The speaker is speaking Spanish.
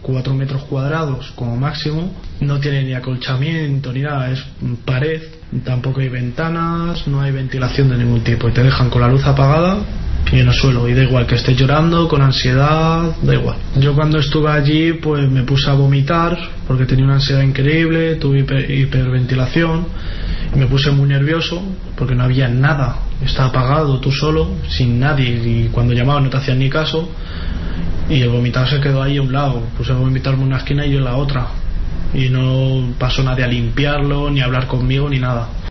4 metros cuadrados como máximo, no tiene ni acolchamiento ni nada, es pared, tampoco hay ventanas, no hay ventilación de ningún tipo, y te dejan con la luz apagada y en el suelo, y da igual que estés llorando, con ansiedad, da igual. Yo cuando estuve allí pues me puse a vomitar porque tenía una ansiedad increíble, tuve hiperventilación y me puse muy nervioso porque no había nada, estaba apagado, tú solo, sin nadie, y cuando llamaban no te hacían ni caso, y el vomitar se quedó ahí a un lado. Puse a vomitarme en una esquina y yo en la otra, y no pasó nadie a limpiarlo, ni a hablar conmigo, ni nada.